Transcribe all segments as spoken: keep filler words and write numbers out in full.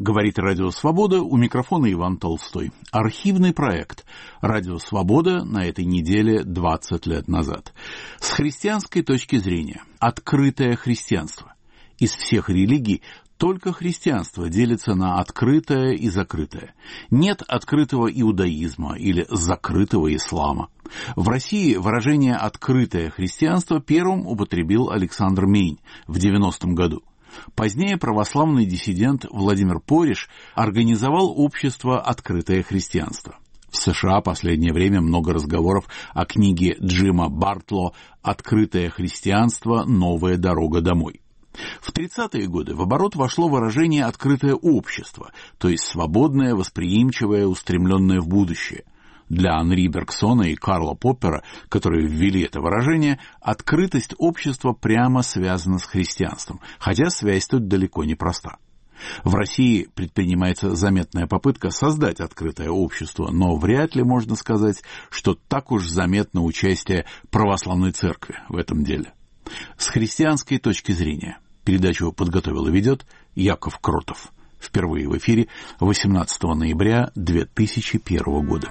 Говорит Радио Свобода, у микрофона Иван Толстой. Архивный проект Радио Свобода на этой неделе двадцать лет назад. С христианской точки зрения, открытое христианство. Из всех религий только христианство делится на открытое и закрытое. Нет открытого иудаизма или закрытого ислама. В России выражение «открытое христианство» первым употребил Александр Мень в девяностом году. Позднее православный диссидент Владимир Пориш организовал общество «Открытое христианство». В США последнее время много разговоров о книге Джима Бартло «Открытое христианство. Новая дорога домой». В тридцатые годы в оборот вошло выражение «открытое общество», то есть свободное, восприимчивое, устремленное в будущее. Для Анри Бергсона и Карла Поппера, которые ввели это выражение, открытость общества прямо связана с христианством, хотя связь тут далеко не проста. В России предпринимается заметная попытка создать открытое общество, но вряд ли можно сказать, что так уж заметно участие православной церкви в этом деле. С христианской точки зрения передачу подготовил и ведет Яков Кротов. Впервые в эфире восемнадцатого ноября две тысячи первого года.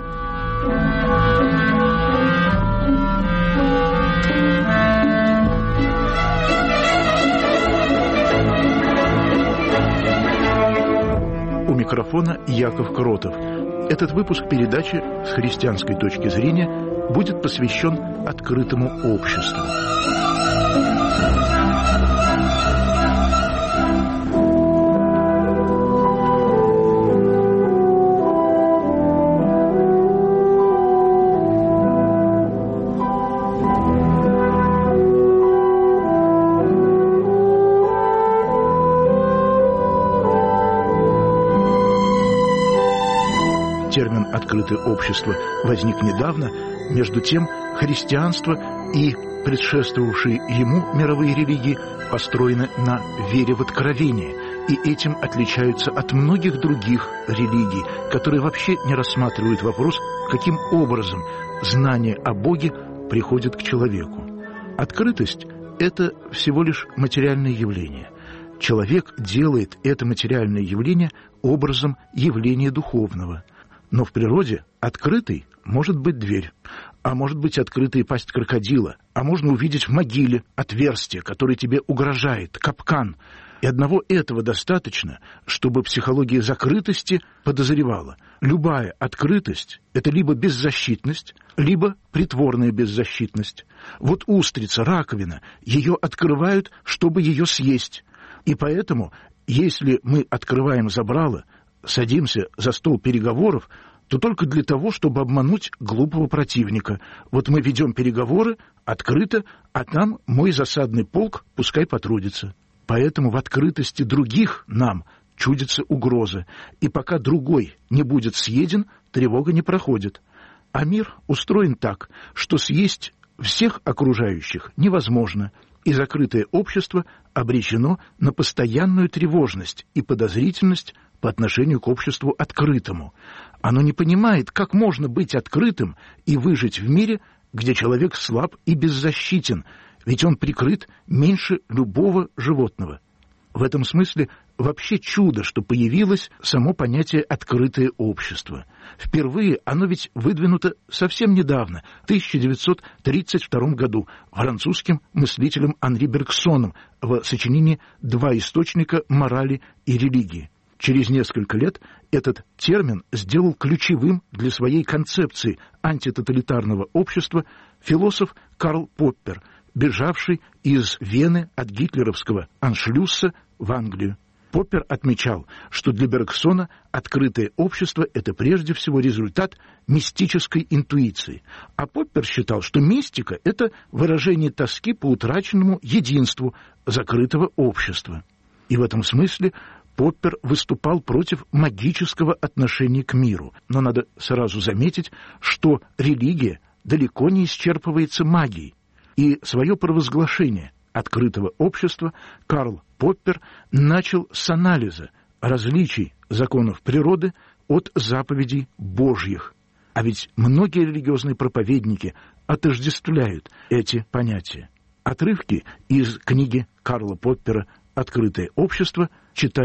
У микрофона Яков Кротов. Этот выпуск передачи с христианской точки зрения будет посвящен открытому обществу. Термин «открытое общество» возник недавно, между тем христианство и предшествовавшие ему мировые религии построены на вере в откровение, и этим отличаются от многих других религий, которые вообще не рассматривают вопрос, каким образом знание о Боге приходит к человеку. Открытость – это всего лишь материальное явление. Человек делает это материальное явление образом явления духовного. Но в природе открытой может быть дверь, а может быть открытая пасть крокодила, а можно увидеть в могиле отверстие, которое тебе угрожает, капкан. И одного этого достаточно, чтобы психология закрытости подозревала. Любая открытость – это либо беззащитность, либо притворная беззащитность. Вот устрица, раковина, ее открывают, чтобы ее съесть. И поэтому, если мы открываем забрало, садимся за стол переговоров, то только для того, чтобы обмануть глупого противника. Вот мы ведем переговоры открыто, а там мой засадный полк пускай потрудится. Поэтому в открытости других нам чудится угроза, и пока другой не будет съеден, тревога не проходит. А мир устроен так, что съесть всех окружающих невозможно, и закрытое общество обречено на постоянную тревожность и подозрительность по отношению к обществу открытому. Оно не понимает, как можно быть открытым и выжить в мире, где человек слаб и беззащитен, ведь он прикрыт меньше любого животного. В этом смысле вообще чудо, что появилось само понятие «открытое общество». Впервые оно ведь выдвинуто совсем недавно, в тысяча девятьсот тридцать втором году, французским мыслителем Анри Бергсоном в сочинении «Два источника морали и религии». Через несколько лет этот термин сделал ключевым для своей концепции антитоталитарного общества философ Карл Поппер, бежавший из Вены от гитлеровского аншлюса в Англию. Поппер отмечал, что для Бергсона открытое общество – это прежде всего результат мистической интуиции. А Поппер считал, что мистика – это выражение тоски по утраченному единству закрытого общества. И в этом смысле Поппер выступал против магического отношения к миру. Но надо сразу заметить, что религия далеко не исчерпывается магией. И свое провозглашение открытого общества Карл Поппер начал с анализа различий законов природы от заповедей Божьих. А ведь многие религиозные проповедники отождествляют эти понятия. Отрывки из книги Карла Поппера «Открытое общество» читает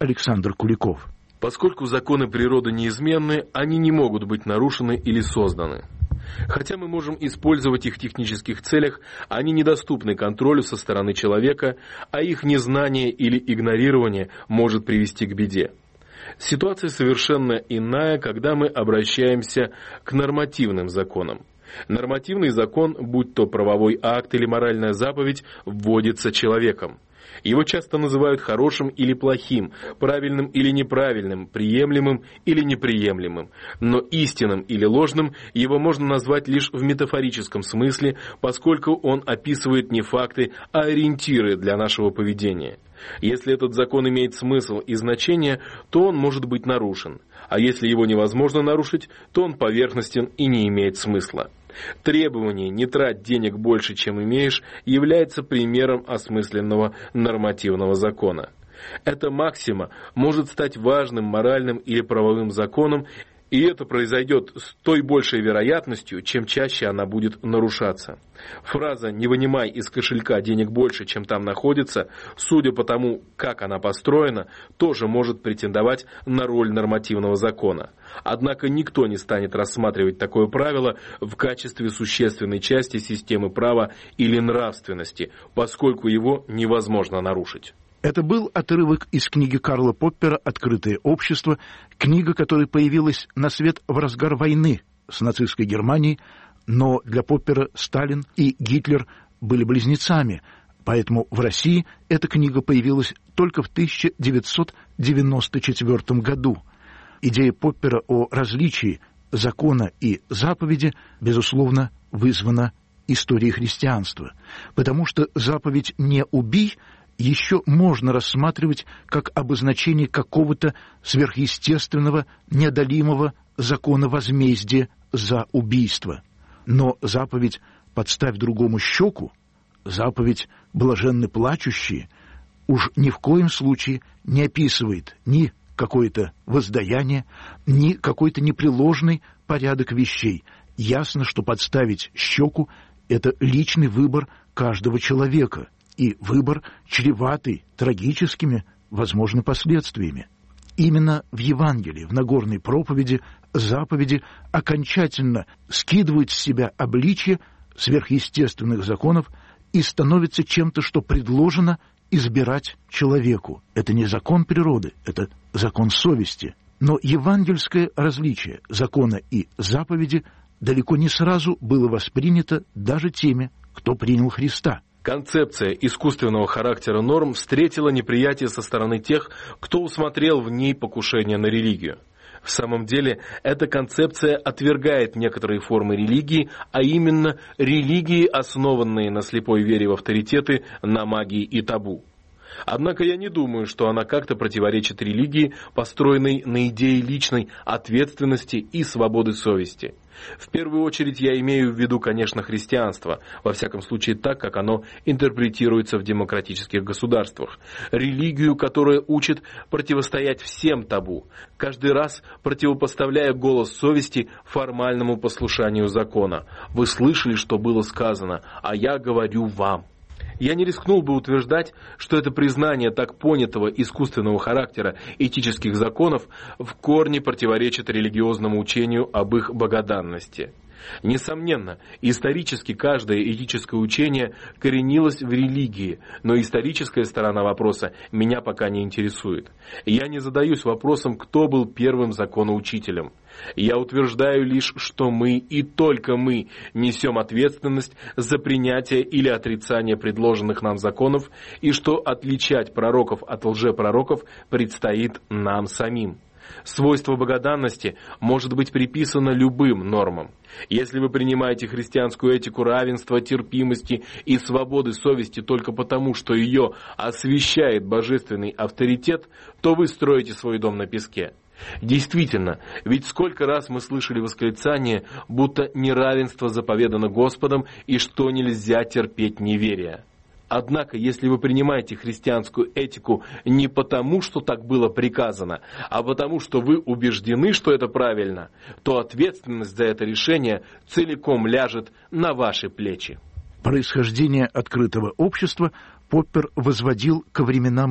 Александр Куликов. Поскольку законы природы неизменны, они не могут быть нарушены или созданы. Хотя мы можем использовать их в технических целях, они недоступны контролю со стороны человека, а их незнание или игнорирование может привести к беде. Ситуация совершенно иная, когда мы обращаемся к нормативным законам. Нормативный закон, будь то правовой акт или моральная заповедь, вводится человеком. Его часто называют хорошим или плохим, правильным или неправильным, приемлемым или неприемлемым. Но истинным или ложным его можно назвать лишь в метафорическом смысле, поскольку он описывает не факты, а ориентиры для нашего поведения. Если этот закон имеет смысл и значение, то он может быть нарушен. А если его невозможно нарушить, то он поверхностен и не имеет смысла. Требование «не трать денег больше, чем имеешь» является примером осмысленного нормативного закона. Эта максима может стать важным моральным или правовым законом, и это произойдет с той большей вероятностью, чем чаще она будет нарушаться. Фраза «не вынимай из кошелька денег больше, чем там находится», судя по тому, как она построена, тоже может претендовать на роль нормативного закона. Однако никто не станет рассматривать такое правило в качестве существенной части системы права или нравственности, поскольку его невозможно нарушить. Это был отрывок из книги Карла Поппера «Открытое общество», книга, которая появилась на свет в разгар войны с нацистской Германией, но для Поппера Сталин и Гитлер были близнецами, поэтому в России эта книга появилась только в тысяча девятьсот девяносто четвёртом году. Идея Поппера о различии закона и заповеди, безусловно, вызвана историей христианства, потому что заповедь «не убий» еще можно рассматривать как обозначение какого-то сверхъестественного, неодолимого закона возмездия за убийство. Но заповедь «подставь другому щеку», заповедь «блаженны плачущие» уж ни в коем случае не описывает ни какое-то воздаяние, ни какой-то непреложный порядок вещей. Ясно, что подставить щеку – это личный выбор каждого человека, и выбор, чреватый трагическими, возможно, последствиями. Именно в Евангелии, в Нагорной проповеди, заповеди окончательно скидывают с себя обличье сверхъестественных законов и становятся чем-то, что предложено избирать человеку. Это не закон природы, это закон совести. Но евангельское различие закона и заповеди далеко не сразу было воспринято даже теми, кто принял Христа. Концепция искусственного характера норм встретила неприятие со стороны тех, кто усмотрел в ней покушение на религию. В самом деле, эта концепция отвергает некоторые формы религии, а именно религии, основанные на слепой вере в авторитеты, на магии и табу. Однако я не думаю, что она как-то противоречит религии, построенной на идее личной ответственности и свободы совести. В первую очередь я имею в виду, конечно, христианство, во всяком случае так, как оно интерпретируется в демократических государствах. Религию, которая учит противостоять всем табу, каждый раз противопоставляя голос совести формальному послушанию закона. Вы слышали, что было сказано, а я говорю вам. Я не рискнул бы утверждать, что это признание так понятого искусственного характера этических законов в корне противоречит религиозному учению об их богоданности. Несомненно, исторически каждое этическое учение коренилось в религии, но историческая сторона вопроса меня пока не интересует. Я не задаюсь вопросом, кто был первым законоучителем. Я утверждаю лишь, что мы и только мы несем ответственность за принятие или отрицание предложенных нам законов, и что отличать пророков от лжепророков предстоит нам самим. Свойство богоданности может быть приписано любым нормам. Если вы принимаете христианскую этику равенства, терпимости и свободы совести только потому, что ее освящает божественный авторитет, то вы строите свой дом на песке. Действительно, ведь сколько раз мы слышали восклицание, будто неравенство заповедано Господом и что нельзя терпеть неверия. Однако, если вы принимаете христианскую этику не потому, что так было приказано, а потому, что вы убеждены, что это правильно, то ответственность за это решение целиком ляжет на ваши плечи. Происхождение открытого общества Поппер возводил ко временам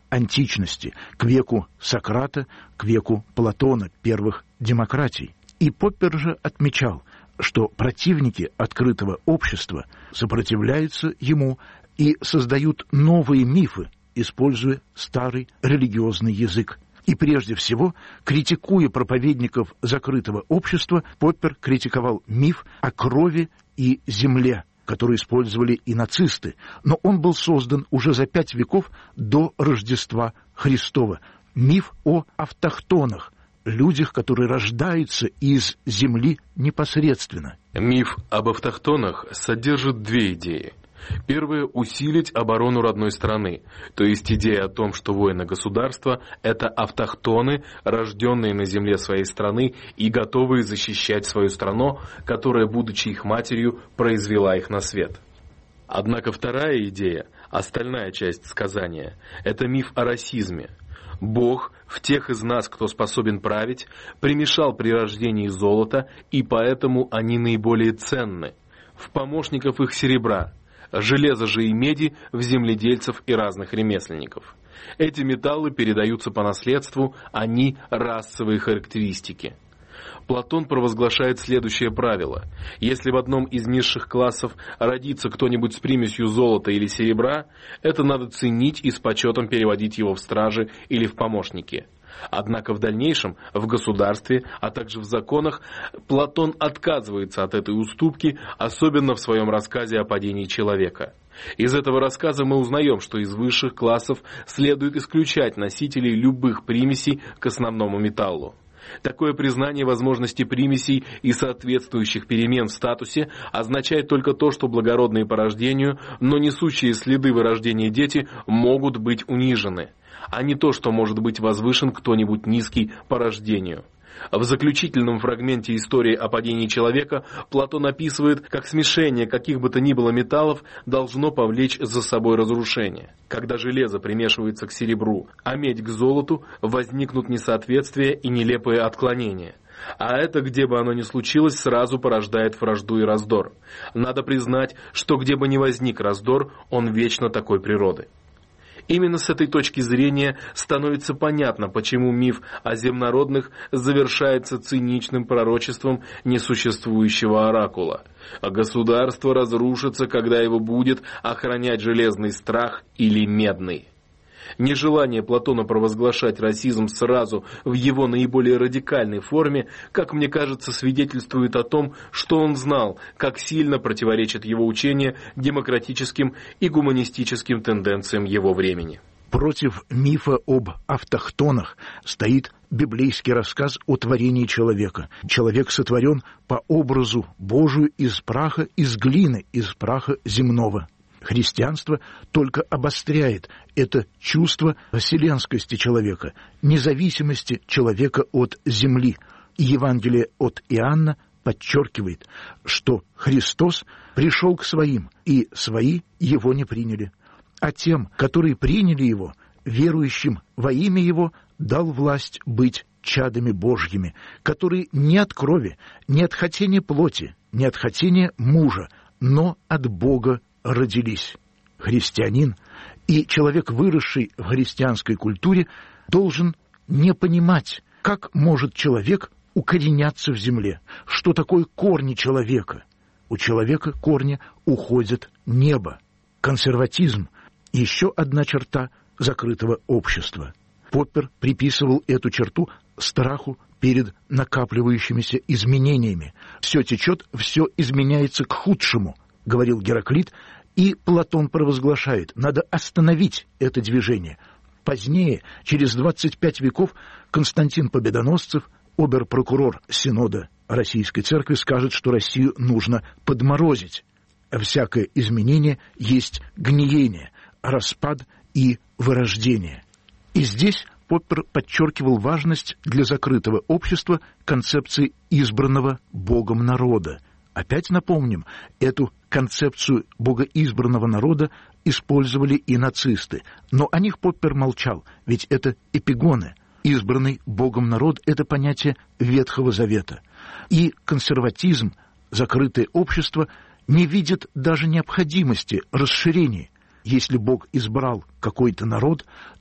античности, к веку Сократа, к веку Платона, первых демократий. И Поппер же отмечал, что противники открытого общества сопротивляются ему и создают новые мифы, используя старый религиозный язык. И прежде всего, критикуя проповедников закрытого общества, Поппер критиковал миф о крови и земле, который использовали и нацисты, но он был создан уже за пять веков до Рождества Христова. Миф о автохтонах, людях, которые рождаются из земли непосредственно. Миф об автохтонах содержит две идеи. Первое – усилить оборону родной страны, то есть идея о том, что воины государства – это автохтоны, рожденные на земле своей страны и готовые защищать свою страну, которая, будучи их матерью, произвела их на свет. Однако вторая идея, остальная часть сказания – это миф о расизме. Бог в тех из нас, кто способен править, примешал при рождении золото, и поэтому они наиболее ценны. В помощников их серебра, железа же и меди в земледельцев и разных ремесленников. Эти металлы передаются по наследству, они расовые характеристики. Платон провозглашает следующее правило. Если в одном из низших классов родится кто-нибудь с примесью золота или серебра, это надо ценить и с почетом переводить его в стражи или в помощники. Однако в дальнейшем, в государстве, а также в законах, Платон отказывается от этой уступки, особенно в своем рассказе о падении человека. Из этого рассказа мы узнаем, что из высших классов следует исключать носителей любых примесей к основному металлу. Такое признание возможности примесей и соответствующих перемен в статусе означает только то, что благородные по рождению, но несущие следы вырождения дети могут быть унижены, а не то, что может быть возвышен кто-нибудь низкий по рождению. В заключительном фрагменте истории о падении человека Платон описывает, как смешение каких бы то ни было металлов должно повлечь за собой разрушение. Когда железо примешивается к серебру, а медь к золоту, возникнут несоответствия и нелепые отклонения. А это, где бы оно ни случилось, сразу порождает вражду и раздор. Надо признать, что где бы ни возник раздор, он вечно такой природы. Именно с этой точки зрения становится понятно, почему миф о земнородных завершается циничным пророчеством несуществующего оракула. А государство разрушится, когда его будет охранять железный страх или медный. Нежелание Платона провозглашать расизм сразу в его наиболее радикальной форме, как мне кажется, свидетельствует о том, что он знал, как сильно противоречит его учение демократическим и гуманистическим тенденциям его времени. Против мифа об автохтонах стоит библейский рассказ о творении человека. Человек сотворен по образу Божию из праха, из глины, из праха земного. Христианство только обостряет это чувство вселенскости человека, независимости человека от земли. И Евангелие от Иоанна подчеркивает, что Христос пришел к своим, и свои его не приняли. А тем, которые приняли его, верующим во имя его, дал власть быть чадами Божьими, которые не от крови, не от хотения плоти, не от хотения мужа, но от Бога родились. Христианин и человек, выросший в христианской культуре, должен не понимать, как может человек укореняться в земле, что такое корни человека. У человека корни уходят небо. Консерватизм – еще одна черта закрытого общества. Поппер приписывал эту черту страху перед накапливающимися изменениями. «Все течет, все изменяется к худшему», — говорил Гераклит, и Платон провозглашает, надо остановить это движение. Позднее, через двадцать пять веков, Константин Победоносцев, обер-прокурор Синода Российской Церкви, скажет, что Россию нужно подморозить. Всякое изменение есть гниение, распад и вырождение. И здесь Поппер подчеркивал важность для закрытого общества концепции избранного Богом народа. Опять напомним, эту концепцию богоизбранного народа использовали и нацисты. Но о них Поппер молчал, ведь это эпигоны. Избранный Богом народ – это понятие Ветхого Завета. И консерватизм, закрытое общество, не видит даже необходимости расширения. Если Бог избрал какой-то народ, то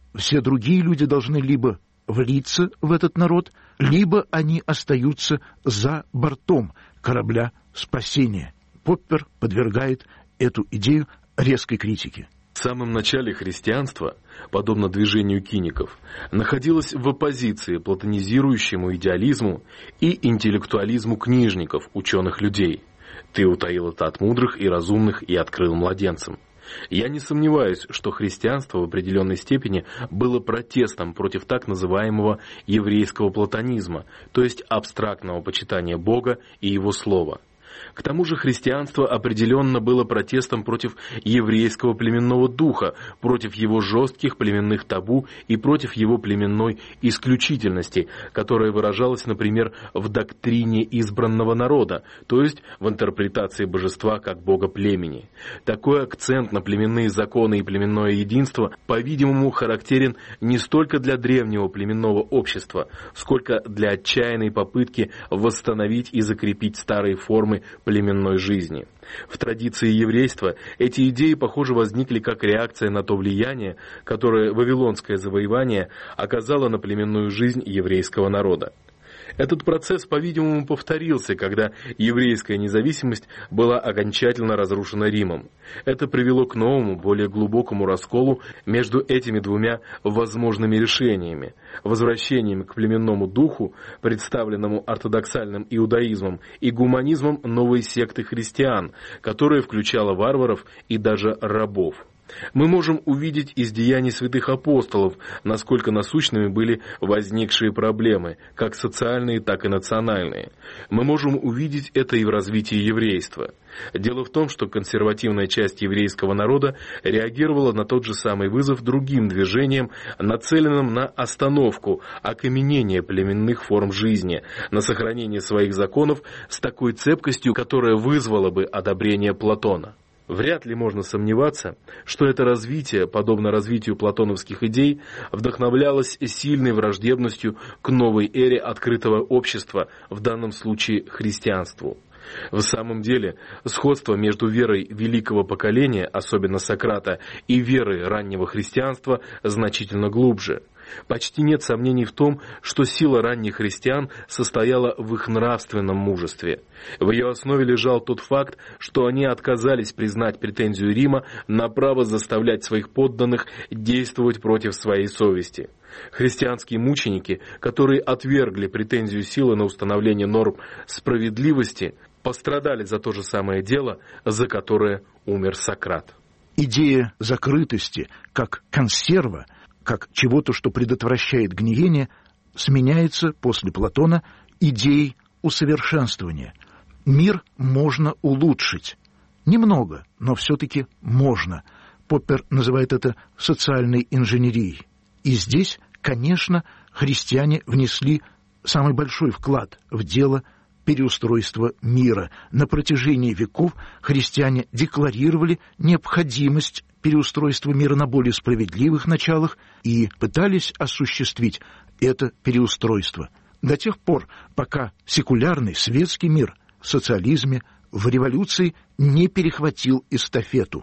все другие люди должны либо влиться в этот народ, либо они остаются за бортом корабля спасения. Поппер подвергает эту идею резкой критике. В самом начале христианство, подобно движению киников, находилось в оппозиции платонизирующему идеализму и интеллектуализму книжников, ученых людей. «Ты утаил это от мудрых и разумных и открыл младенцам». Я не сомневаюсь, что христианство в определенной степени было протестом против так называемого еврейского платонизма, то есть абстрактного почитания Бога и Его Слова. К тому же христианство определенно было протестом против еврейского племенного духа, против его жестких племенных табу и против его племенной исключительности, которая выражалась, например, в доктрине избранного народа, то есть в интерпретации божества как бога племени. Такой акцент на племенные законы и племенное единство, по-видимому, характерен не столько для древнего племенного общества, сколько для отчаянной попытки восстановить и закрепить старые формы племенной жизни. В традиции еврейства эти идеи, похоже, возникли как реакция на то влияние, которое вавилонское завоевание оказало на племенную жизнь еврейского народа. Этот процесс, по-видимому, повторился, когда еврейская независимость была окончательно разрушена Римом. Это привело к новому, более глубокому расколу между этими двумя возможными решениями: возвращением к племенному духу, представленному ортодоксальным иудаизмом, и гуманизмом новой секты христиан, которая включала варваров и даже рабов. Мы можем увидеть из деяний святых апостолов, насколько насущными были возникшие проблемы, как социальные, так и национальные. Мы можем увидеть это и в развитии еврейства. Дело в том, что консервативная часть еврейского народа реагировала на тот же самый вызов другим движением, нацеленным на остановку, окаменение племенных форм жизни, на сохранение своих законов с такой цепкостью, которая вызвала бы одобрение Платона. Вряд ли можно сомневаться, что это развитие, подобно развитию платоновских идей, вдохновлялось сильной враждебностью к новой эре открытого общества, в данном случае христианству. В самом деле, сходство между верой великого поколения, особенно Сократа, и верой раннего христианства значительно глубже. Почти нет сомнений в том, что сила ранних христиан состояла в их нравственном мужестве. В ее основе лежал тот факт, что они отказались признать претензию Рима на право заставлять своих подданных действовать против своей совести. Христианские мученики, которые отвергли претензию силы на установление норм справедливости, пострадали за то же самое дело, за которое умер Сократ. Идея закрытости как консерва, как чего-то, что предотвращает гниение, сменяется после Платона идеей усовершенствования. Мир можно улучшить. Немного, но все-таки можно. Поппер называет это социальной инженерией. И здесь, конечно, христиане внесли самый большой вклад в дело переустройства мира. На протяжении веков христиане декларировали необходимость переустройства мира на более справедливых началах и пытались осуществить это переустройство до тех пор, пока секулярный светский мир в социализме, в революции не перехватил эстафету.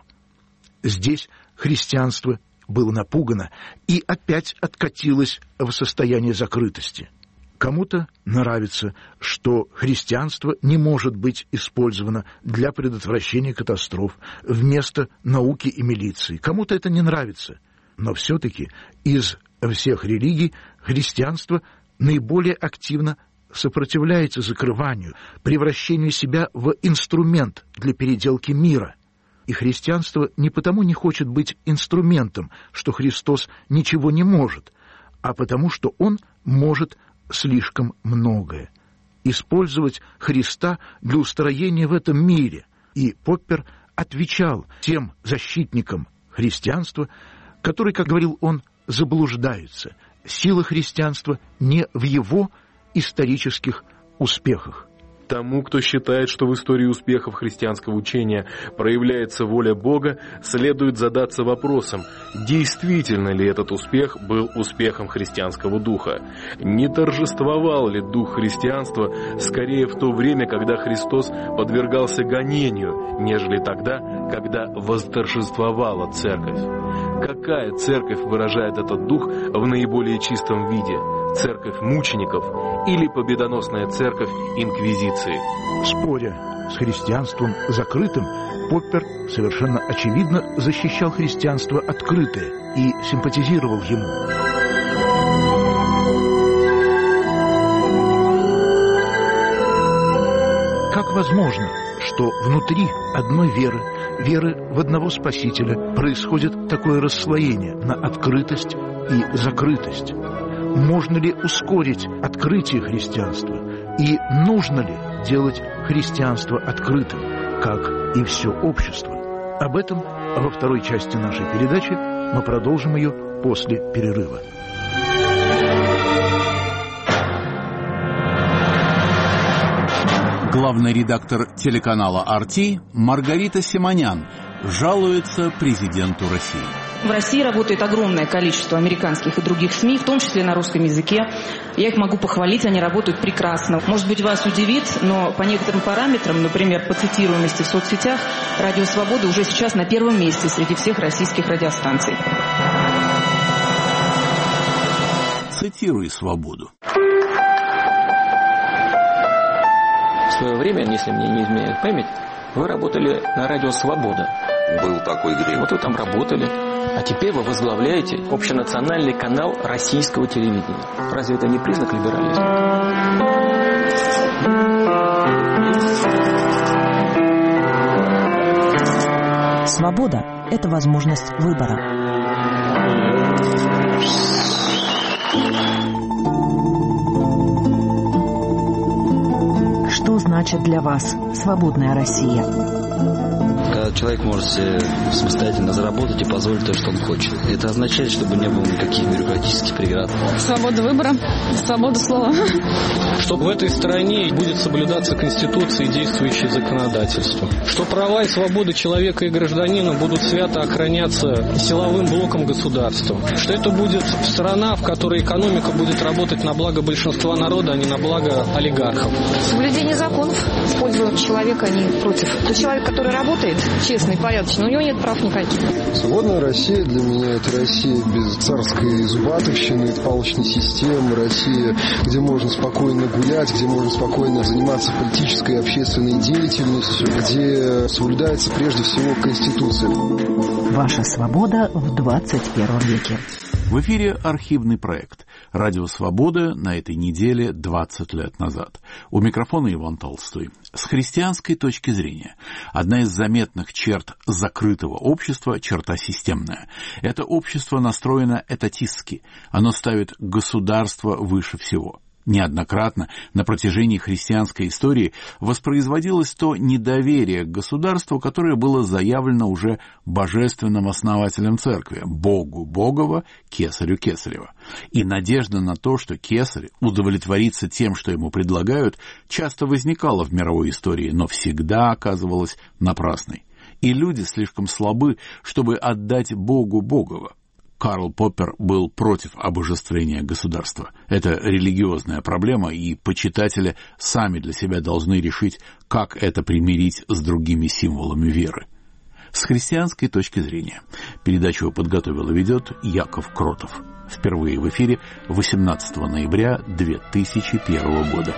Здесь христианство было напугано и опять откатилось в состояние закрытости. Кому-то нравится, что христианство не может быть использовано для предотвращения катастроф вместо науки и милиции. Кому-то это не нравится. Но все-таки из всех религий христианство наиболее активно сопротивляется закрыванию, превращению себя в инструмент для переделки мира. И христианство не потому не хочет быть инструментом, что Христос ничего не может, а потому что Он может слишком многое. Использовать Христа для устроения в этом мире. И Поппер отвечал тем защитникам христианства, которые, как говорил он, заблуждаются. Сила христианства не в его исторических успехах. Тому, кто считает, что в истории успехов христианского учения проявляется воля Бога, следует задаться вопросом, действительно ли этот успех был успехом христианского духа? Не торжествовал ли дух христианства скорее в то время, когда Христос подвергался гонению, нежели тогда, когда восторжествовала церковь? Какая церковь выражает этот дух в наиболее чистом виде? Церковь мучеников или победоносная церковь инквизиции? Споря с христианством закрытым, Поппер совершенно очевидно защищал христианство открытое и симпатизировал ему. Как возможно, что внутри одной веры, веры в одного Спасителя, происходит такое расслоение на открытость и закрытость? Можно ли ускорить открытие христианства? И нужно ли делать христианство открытым, как и все общество? Об этом во второй части нашей передачи. Мы продолжим ее после перерыва. Главный редактор телеканала ар ти Маргарита Симонян жалуется президенту России. В России работает огромное количество американских и других СМИ, в том числе на русском языке. Я их могу похвалить, они работают прекрасно. Может быть, вас удивит, но по некоторым параметрам, например, по цитируемости в соцсетях, Радио Свобода уже сейчас на первом месте среди всех российских радиостанций. Цитируй «Свободу». В свое время, если мне не изменяет память, вы работали на Радио Свобода. Был такой грех. Вот вы там работали. А теперь вы возглавляете общенациональный канал российского телевидения. Разве это не признак либерализма? Свобода – это возможность выбора. Что значит для вас свободная Россия? Когда человек может себе самостоятельно заработать и позволить то, что он хочет. Это означает, чтобы не было никаких бюрократических преград. Свобода выбора, свобода слова. Что в этой стране будет соблюдаться Конституция и действующее законодательство. Что права и свободы человека и гражданина будут свято охраняться силовым блоком государства. Что это будет страна, в которой экономика будет работать на благо большинства народа, а не на благо олигархов. Соблюдение законов в пользу человека, а не против. Тот человек, который работает честно и порядочно, у него нет прав никаких. Свободная Россия для меня – это Россия без царской зубатовщины, палочной системы, Россия, где можно спокойно гулять, где можно спокойно заниматься политической и общественной деятельностью, где соблюдается прежде всего Конституция. Ваша свобода в двадцать первом веке. В эфире архивный проект «Радио Свобода» на этой неделе двадцать лет назад. У микрофона Иван Толстой. С христианской точки зрения, одна из заметных черт закрытого общества – черта системная. Это общество настроено этатистски. Оно ставит государство выше всего. Неоднократно на протяжении христианской истории воспроизводилось то недоверие к государству, которое было заявлено уже божественным основателем церкви – Богу Богова, Кесарю Кесарева. И надежда на то, что Кесарь удовлетворится тем, что ему предлагают, часто возникала в мировой истории, но всегда оказывалась напрасной. И люди слишком слабы, чтобы отдать Богу Богова. Карл Поппер был против обожествления государства. Это религиозная проблема, и почитатели сами для себя должны решить, как это примирить с другими символами веры. С христианской точки зрения. Передачу подготовил и ведет Яков Кротов. Впервые в эфире восемнадцатого ноября две тысячи первого года.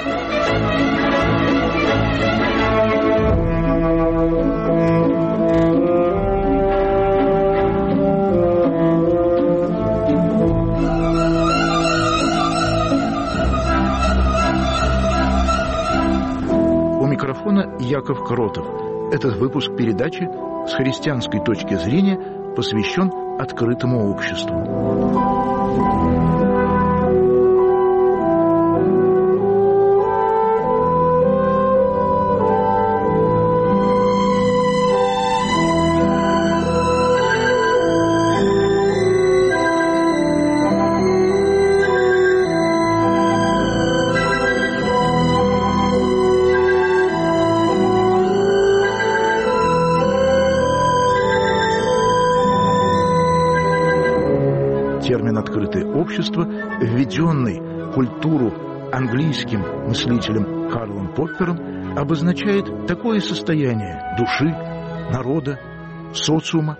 Микрофона Яков Кротов. Этот выпуск передачи с христианской точки зрения посвящен открытому обществу. Термин «открытое общество», введенный в культуру английским мыслителем Карлом Поппером, обозначает такое состояние души, народа, социума,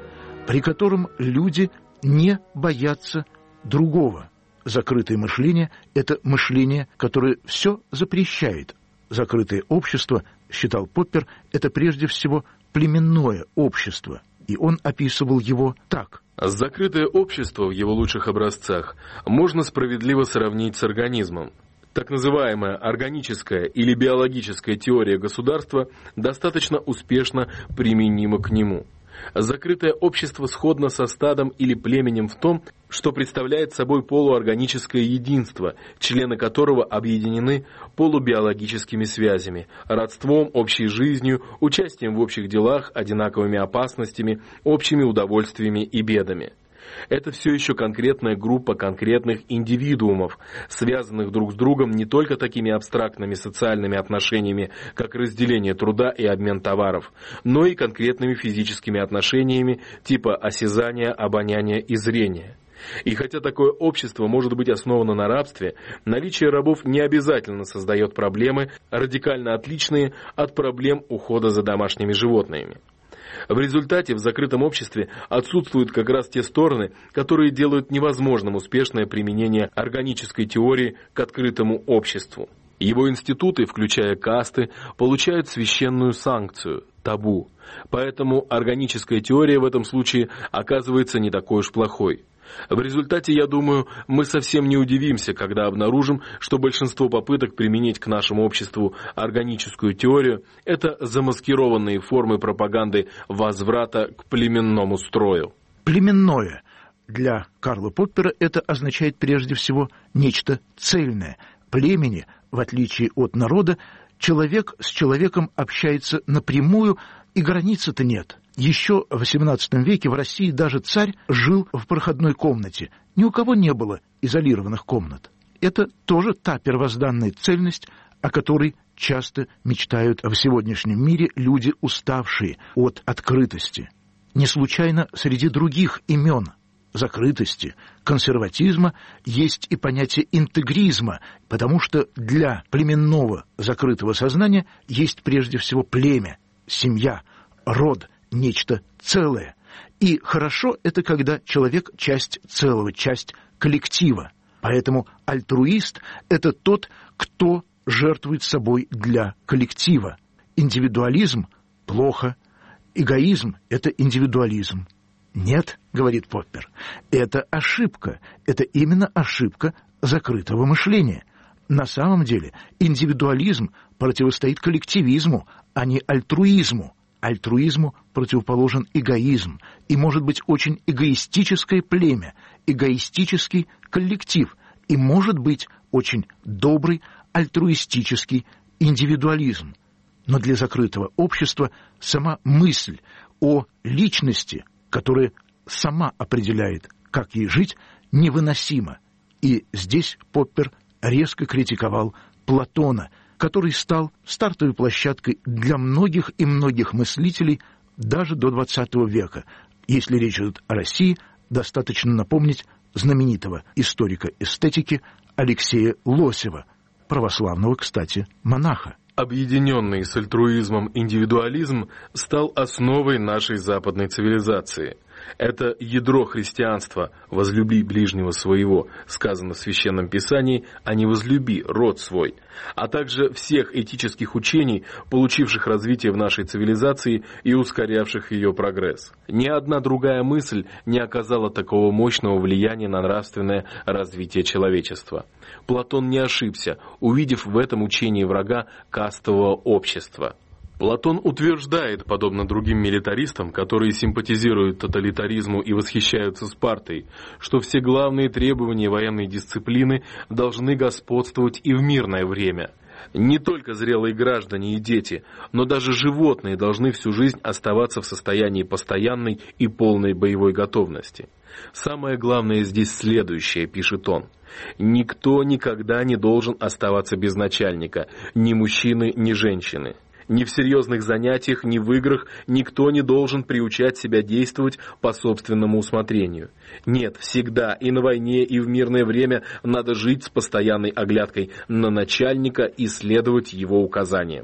при котором люди не боятся другого. Закрытое мышление – это мышление, которое все запрещает. Закрытое общество, считал Поппер, это прежде всего племенное общество. И он описывал его так. Закрытое общество в его лучших образцах можно справедливо сравнить с организмом. Так называемая органическая или биологическая теория государства достаточно успешно применима к нему. Закрытое общество сходно со стадом или племенем в том, что представляет собой полуорганическое единство, члены которого объединены полубиологическими связями, родством, общей жизнью, участием в общих делах, одинаковыми опасностями, общими удовольствиями и бедами. Это все еще конкретная группа конкретных индивидуумов, связанных друг с другом не только такими абстрактными социальными отношениями, как разделение труда и обмен товаров, но и конкретными физическими отношениями типа осязания, обоняния и зрения. И хотя такое общество может быть основано на рабстве, наличие рабов не обязательно создает проблемы, радикально отличные от проблем ухода за домашними животными. В результате в закрытом обществе отсутствуют как раз те стороны, которые делают невозможным успешное применение органической теории к открытому обществу. Его институты, включая касты, получают священную санкцию – табу. Поэтому органическая теория в этом случае оказывается не такой уж плохой. В результате, я думаю, мы совсем не удивимся, когда обнаружим, что большинство попыток применить к нашему обществу органическую теорию – это замаскированные формы пропаганды возврата к племенному строю. Племенное для Карла Поппера это означает прежде всего нечто цельное. Племени, в отличие от народа, человек с человеком общается напрямую, и границы-то нет. Еще в восемнадцатом веке в России даже царь жил в проходной комнате. Ни у кого не было изолированных комнат. Это тоже та первозданная цельность, о которой часто мечтают в сегодняшнем мире люди, уставшие от открытости. Не случайно среди других имен закрытости, консерватизма есть и понятие интегризма, потому что для племенного закрытого сознания есть прежде всего племя, семья, род, нечто целое. И хорошо это, когда человек часть целого, часть коллектива. Поэтому альтруист – это тот, кто жертвует собой для коллектива. Индивидуализм – плохо. Эгоизм – это индивидуализм. Нет, говорит Поппер, это ошибка. Это именно ошибка закрытого мышления. На самом деле индивидуализм противостоит коллективизму, а не альтруизму. Альтруизму противоположен эгоизм, и может быть очень эгоистическое племя, эгоистический коллектив, и может быть очень добрый альтруистический индивидуализм. Но для закрытого общества сама мысль о личности, которая сама определяет, как ей жить, невыносима. И здесь Поппер резко критиковал Платона, который стал стартовой площадкой для многих и многих мыслителей даже до двадцатого века. Если речь идет о России, достаточно напомнить знаменитого историка эстетики Алексея Лосева, православного, кстати, монаха. Объединенный с альтруизмом индивидуализм стал основой нашей западной цивилизации. Это ядро христианства «возлюби ближнего своего», сказано в Священном Писании, а не «возлюби род свой», а также всех этических учений, получивших развитие в нашей цивилизации и ускорявших ее прогресс. Ни одна другая мысль не оказала такого мощного влияния на нравственное развитие человечества. Платон не ошибся, увидев в этом учении врага кастового общества. Платон утверждает, подобно другим милитаристам, которые симпатизируют тоталитаризму и восхищаются Спартой, что все главные требования военной дисциплины должны господствовать и в мирное время. Не только зрелые граждане и дети, но даже животные должны всю жизнь оставаться в состоянии постоянной и полной боевой готовности. Самое главное здесь следующее, пишет он. Никто никогда не должен оставаться без начальника, ни мужчины, ни женщины. Ни в серьезных занятиях, ни в играх никто не должен приучать себя действовать по собственному усмотрению. Нет, всегда и на войне, и в мирное время надо жить с постоянной оглядкой на начальника и следовать его указаниям.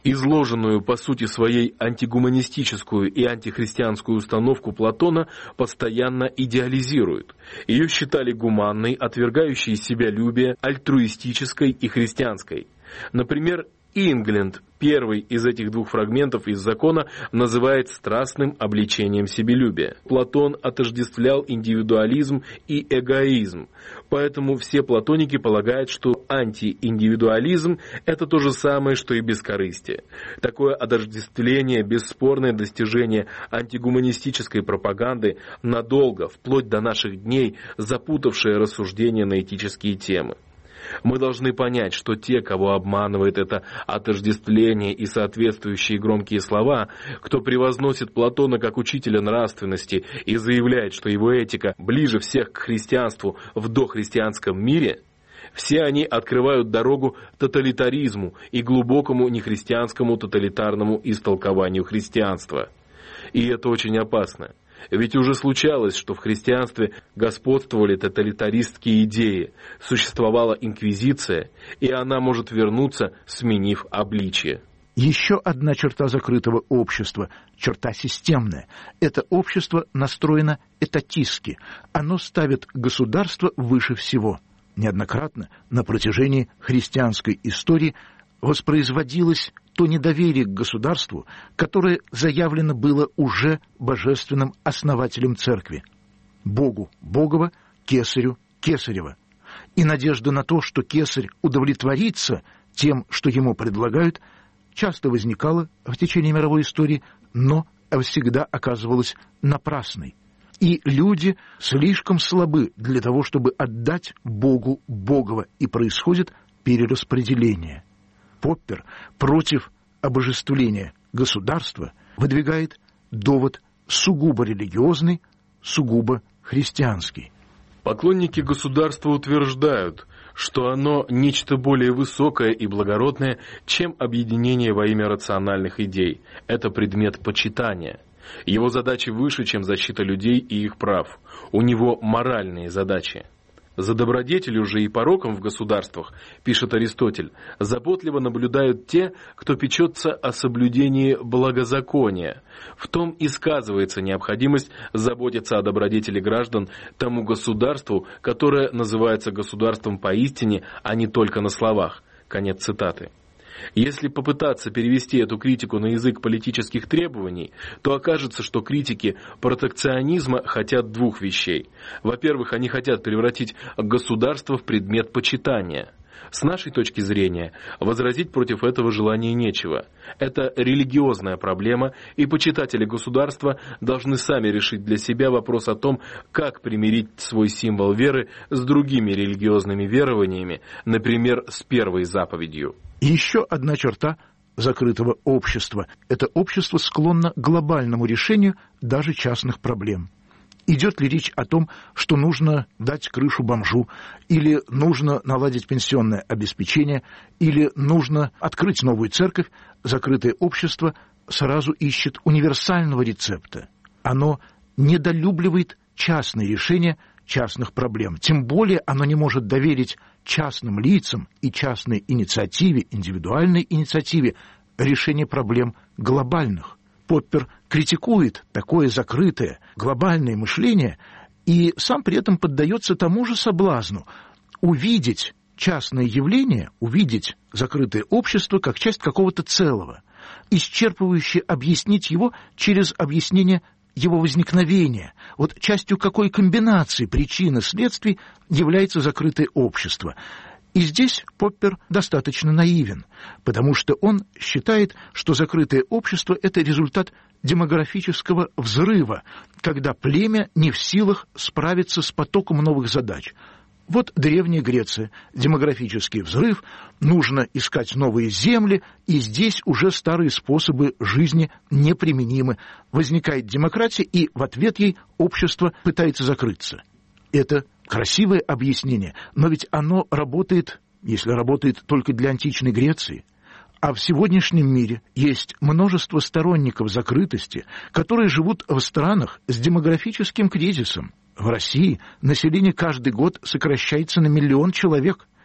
Изложенную по сути своей антигуманистическую и антихристианскую установку Платона постоянно идеализируют. Ее считали гуманной, отвергающей себялюбие, альтруистической и христианской. Например, Ингленд первый из этих двух фрагментов из закона называет страстным обличением себялюбия. Платон отождествлял индивидуализм и эгоизм, поэтому все платоники полагают, что антииндивидуализм – это то же самое, что и бескорыстие. Такое отождествление – бесспорное достижение антигуманистической пропаганды, надолго, вплоть до наших дней, запутавшее рассуждения на этические темы. Мы должны понять, что те, кого обманывает это отождествление и соответствующие громкие слова, кто превозносит Платона как учителя нравственности и заявляет, что его этика ближе всех к христианству в дохристианском мире, все они открывают дорогу тоталитаризму и глубокому нехристианскому тоталитарному истолкованию христианства. И это очень опасно. Ведь уже случалось, что в христианстве господствовали тоталитаристские идеи, существовала инквизиция, и она может вернуться, сменив обличие. Еще одна черта закрытого общества, черта системная. Это общество настроено этатистски. Оно ставит государство выше всего. Неоднократно на протяжении христианской истории воспроизводилось то недоверие к государству, которое заявлено было уже божественным основателем церкви. Богу Богова, Кесарю Кесарева. И надежда на то, что Кесарь удовлетворится тем, что ему предлагают, часто возникала в течение мировой истории, но всегда оказывалась напрасной. И люди слишком слабы для того, чтобы отдать Богу Богова, и происходит перераспределение. Поппер против обожествления государства выдвигает довод сугубо религиозный, сугубо христианский. Поклонники государства утверждают, что оно нечто более высокое и благородное, чем объединение во имя рациональных идей. Это предмет почитания. Его задачи выше, чем защита людей и их прав. У него моральные задачи. За добродетелью же и пороком в государствах, пишет Аристотель, заботливо наблюдают те, кто печется о соблюдении благозакония. В том и сказывается необходимость заботиться о добродетели граждан тому государству, которое называется государством поистине, а не только на словах. Конец цитаты. Если попытаться перевести эту критику на язык политических требований, то окажется, что критики протекционизма хотят двух вещей. Во-первых, они хотят превратить государство в предмет почитания. С нашей точки зрения, возразить против этого желания нечего. Это религиозная проблема, и почитатели государства должны сами решить для себя вопрос о том, как примирить свой символ веры с другими религиозными верованиями, например, с первой заповедью. Еще одна черта закрытого общества – это общество склонно к глобальному решению даже частных проблем. Идет ли речь о том, что нужно дать крышу бомжу, или нужно наладить пенсионное обеспечение, или нужно открыть новую церковь, закрытое общество сразу ищет универсального рецепта. Оно недолюбливает частные решения частных проблем. Тем более оно не может доверить частным лицам и частной инициативе, индивидуальной инициативе решение проблем глобальных. Поппер критикует такое закрытое глобальное мышление и сам при этом поддается тому же соблазну увидеть частное явление, увидеть закрытое общество как часть какого-то целого, исчерпывающе объяснить его через объяснение его возникновения. Вот частью какой комбинации причин и следствий является закрытое общество. И здесь Поппер достаточно наивен, потому что он считает, что закрытое общество – это результат демографического взрыва, когда племя не в силах справиться с потоком новых задач. Вот Древняя Греция, демографический взрыв, нужно искать новые земли, и здесь уже старые способы жизни неприменимы. Возникает демократия, и в ответ ей общество пытается закрыться. Это красивое объяснение, но ведь оно работает, если работает только для античной Греции. А в сегодняшнем мире есть множество сторонников закрытости, которые живут в странах с демографическим кризисом. В России население каждый год сокращается на миллион человек.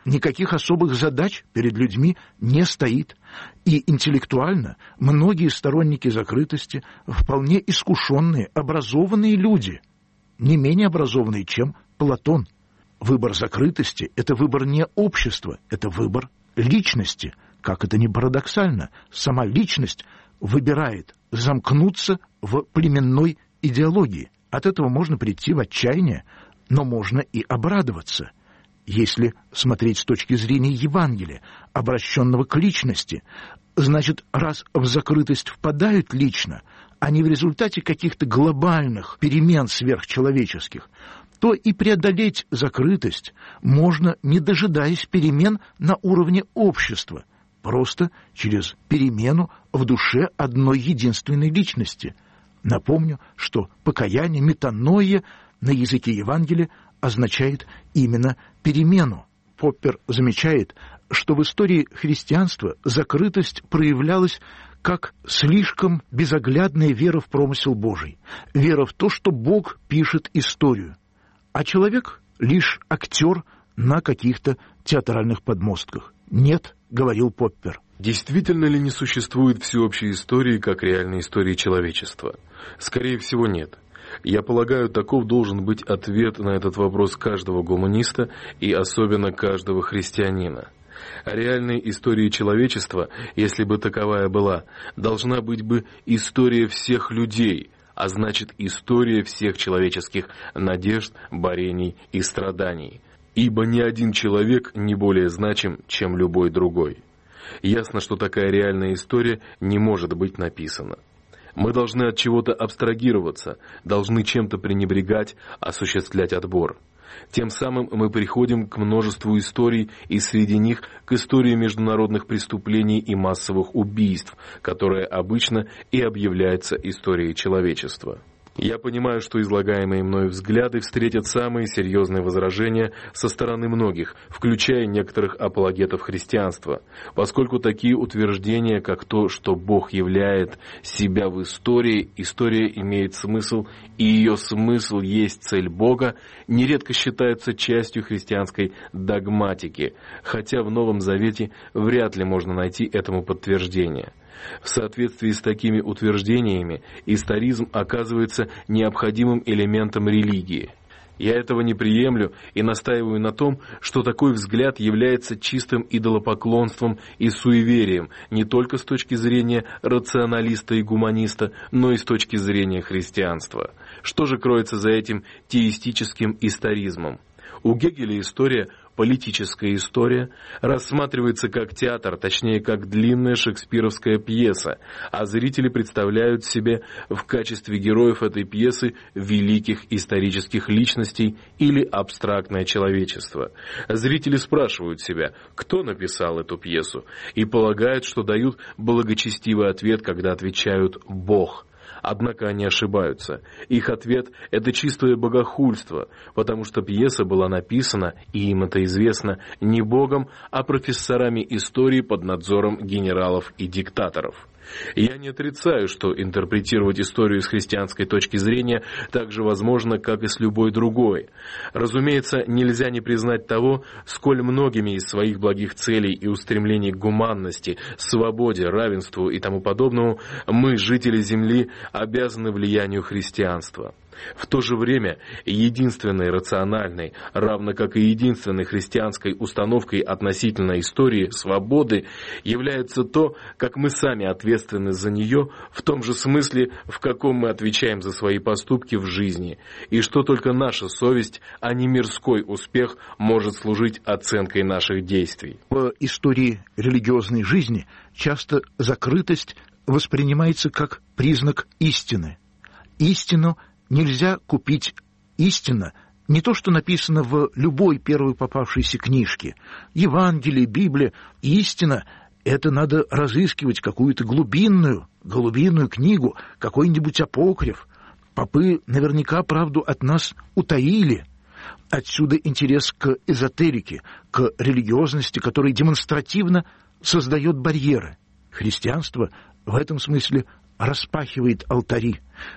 никаких особых задач перед людьми не стоит. И интеллектуально многие сторонники закрытости вполне искушенные, образованные люди, не менее образованные, чем Платон. Выбор закрытости – это выбор не общества, это выбор личности. Как это ни парадоксально, сама личность выбирает замкнуться в племенной идеологии. От этого можно прийти в отчаяние, но можно и обрадоваться, если смотреть с точки зрения Евангелия, обращенного к личности. Значит, раз в закрытость впадают лично, а не в результате каких-то глобальных перемен сверхчеловеческих, то и преодолеть закрытость можно, не дожидаясь перемен на уровне общества, просто через перемену в душе одной единственной личности. Напомню, что покаяние, метаноия на языке Евангелия означает именно перемену. Поппер замечает, что в истории христианства закрытость проявлялась как слишком безоглядная вера в промысел Божий, вера в то, что Бог пишет историю, а человек лишь актер на каких-то театральных подмостках. «Нет», — говорил Поппер. Действительно ли не существует всеобщей истории как реальной истории человечества? Скорее всего, нет. Я полагаю, таков должен быть ответ на этот вопрос каждого гуманиста и особенно каждого христианина. Реальной историей человечества, если бы таковая была, должна быть бы история всех людей, а значит история всех человеческих надежд, борений и страданий. Ибо ни один человек не более значим, чем любой другой. Ясно, что такая реальная история не может быть написана. Мы должны от чего-то абстрагироваться, должны чем-то пренебрегать, осуществлять отбор. Тем самым мы приходим к множеству историй, и среди них к истории международных преступлений и массовых убийств, которая обычно и объявляется историей человечества. Я понимаю, что излагаемые мною взгляды встретят самые серьезные возражения со стороны многих, включая некоторых апологетов христианства, поскольку такие утверждения, как то, что Бог являет себя в истории, история имеет смысл, и ее смысл есть цель Бога, нередко считаются частью христианской догматики, хотя в Новом Завете вряд ли можно найти этому подтверждение. В соответствии с такими утверждениями историзм оказывается необходимым элементом религии. Я этого не приемлю и настаиваю на том, что такой взгляд является чистым идолопоклонством и суеверием не только с точки зрения рационалиста и гуманиста, но и с точки зрения христианства. Что же кроется за этим теистическим историзмом? У Гегеля история, политическая история, рассматривается как театр, точнее, как длинная шекспировская пьеса, а зрители представляют себе в качестве героев этой пьесы великих исторических личностей или абстрактное человечество. Зрители спрашивают себя, кто написал эту пьесу, и полагают, что дают благочестивый ответ, когда отвечают «Бог». Однако они ошибаются. Их ответ – это чистое богохульство, потому что пьеса была написана, и им это известно, не Богом, а профессорами истории под надзором генералов и диктаторов. Я не отрицаю, что интерпретировать историю с христианской точки зрения так же возможно, как и с любой другой. Разумеется, нельзя не признать того, сколь многими из своих благих целей и устремлений к гуманности, свободе, равенству и тому подобному мы, жители Земли, обязаны влиянию христианства. В то же время единственной рациональной, равно как и единственной христианской установкой относительно истории свободы является то, как мы сами ответственны за нее в том же смысле, в каком мы отвечаем за свои поступки в жизни, и что только наша совесть, а не мирской успех, может служить оценкой наших действий. В истории религиозной жизни часто закрытость воспринимается как признак истины. Истину нельзя купить. Истина не то, что написано в любой первой попавшейся книжке. Евангелие, Библия. Истина — это надо разыскивать какую-то глубинную, глубинную книгу, какой-нибудь апокриф. Попы наверняка правду от нас утаили. Отсюда интерес к эзотерике, к религиозности, которая демонстративно создает барьеры. Христианство в этом смысле распахивает алтари.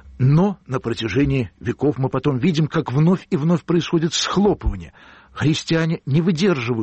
Но на протяжении веков мы потом видим, как вновь и вновь происходит схлопывание. Христиане не выдерживают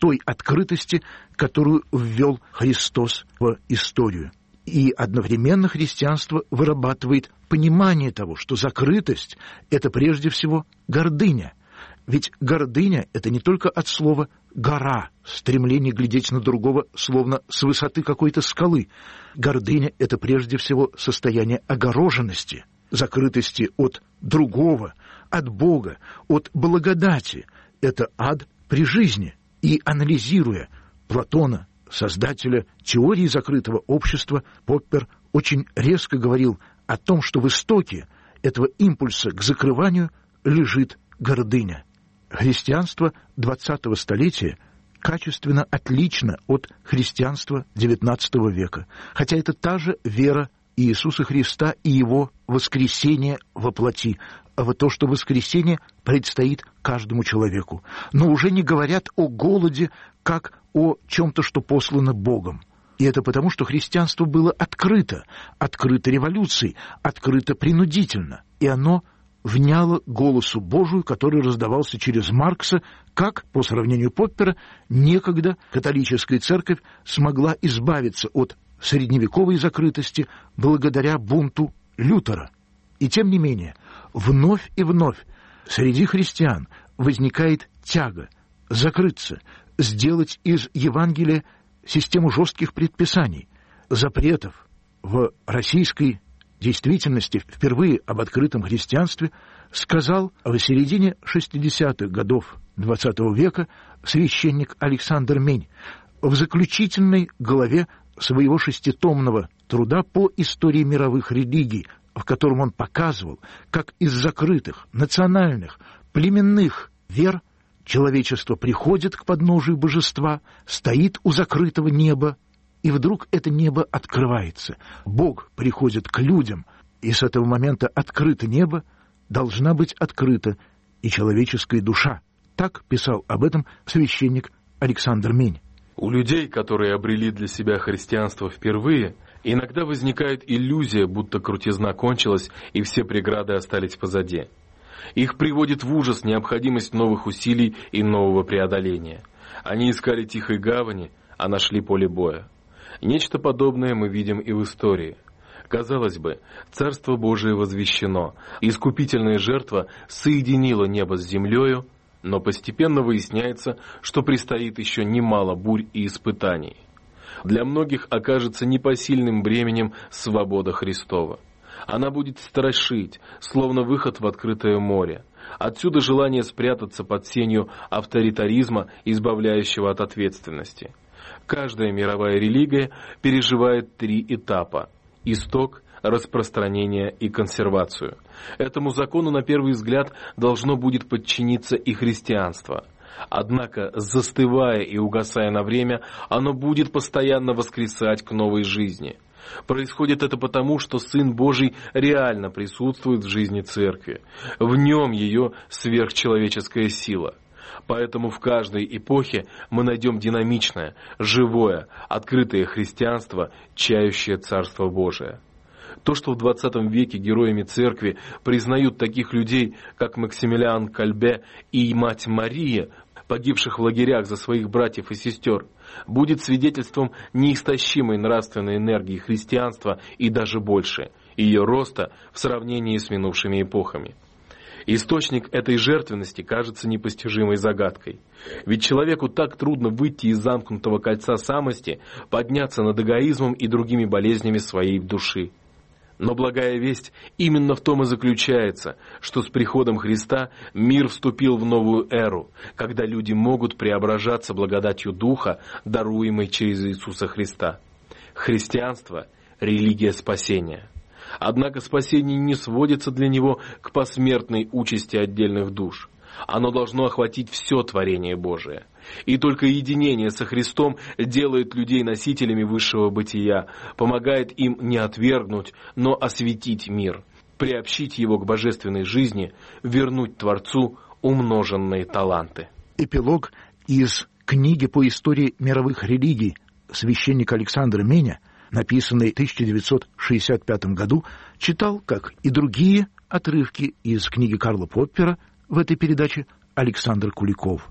той открытости, которую ввел Христос в историю. И одновременно христианство вырабатывает понимание того, что закрытость – это прежде всего гордыня. Ведь гордыня – это не только от слова «гора», стремление глядеть на другого, словно с высоты какой-то скалы. Гордыня – это прежде всего состояние огороженности, закрытости от другого, от Бога, от благодати. Это ад при жизни. И анализируя Платона, создателя теории закрытого общества, Поппер очень резко говорил о том, что в истоке этого импульса к закрыванию лежит гордыня. Христианство двадцатого столетия качественно отлично от христианства девятнадцатого века, хотя это та же вера Иисуса Христа и Его воскресение во плоти, в то, что воскресение предстоит каждому человеку. Но уже не говорят о голоде, как о чем-то, что послано Богом. И это потому, что христианство было открыто, открыто революцией, открыто принудительно, и оно вняло голосу Божию, который раздавался через Маркса, как, по сравнению Поппера, некогда католическая церковь смогла избавиться от средневековой закрытости благодаря бунту Лютера. И тем не менее, вновь и вновь среди христиан возникает тяга закрыться, сделать из Евангелия систему жестких предписаний, запретов. В российской действительности впервые об открытом христианстве сказал в середине шестидесятых годов двадцатого века священник Александр Мень в заключительной главе своего шеститомного труда по истории мировых религий, в котором он показывал, как из закрытых, национальных, племенных вер человечество приходит к подножию божества, стоит у закрытого неба, и вдруг это небо открывается. Бог приходит к людям, и с этого момента открыто небо, должна быть открыта и человеческая душа. Так писал об этом священник Александр Мень. У людей, которые обрели для себя христианство впервые, иногда возникает иллюзия, будто крутизна кончилась и все преграды остались позади. Их приводит в ужас необходимость новых усилий и нового преодоления. Они искали тихой гавани, а нашли поле боя. Нечто подобное мы видим и в истории. Казалось бы, Царство Божие возвещено, искупительная жертва соединила небо с землею, но постепенно выясняется, что предстоит еще немало бурь и испытаний. Для многих окажется непосильным бременем свобода Христова. Она будет страшить, словно выход в открытое море. Отсюда желание спрятаться под сенью авторитаризма, избавляющего от ответственности. Каждая мировая религия переживает три этапа: исток, распространение и консервацию. Этому закону, на первый взгляд, должно будет подчиниться и христианство. Однако, застывая и угасая на время, оно будет постоянно воскресать к новой жизни. Происходит это потому, что Сын Божий реально присутствует в жизни Церкви. В нем ее сверхчеловеческая сила. Поэтому в каждой эпохе мы найдем динамичное, живое, открытое христианство, чающее Царство Божие. То, что в двадцатом веке героями Церкви признают таких людей, как Максимилиан Кольбе и Мать Мария, погибших в лагерях за своих братьев и сестер, будет свидетельством неистощимой нравственной энергии христианства и даже больше, ее роста в сравнении с минувшими эпохами. Источник этой жертвенности кажется непостижимой загадкой. Ведь человеку так трудно выйти из замкнутого кольца самости, подняться над эгоизмом и другими болезнями своей души. Но благая весть именно в том и заключается, что с приходом Христа мир вступил в новую эру, когда люди могут преображаться благодатью Духа, даруемой через Иисуса Христа. Христианство – религия спасения. Однако спасение не сводится для него к посмертной участи отдельных душ. Оно должно охватить все творение Божие. И только единение со Христом делает людей носителями высшего бытия, помогает им не отвергнуть, но осветить мир, приобщить его к божественной жизни, вернуть Творцу умноженные таланты. Эпилог из книги по истории мировых религий священника Александра Меня, написанный в тысяча девятьсот шестьдесят пятом году, читал, как и другие отрывки из книги Карла Поппера, в этой передаче Александр Куликов.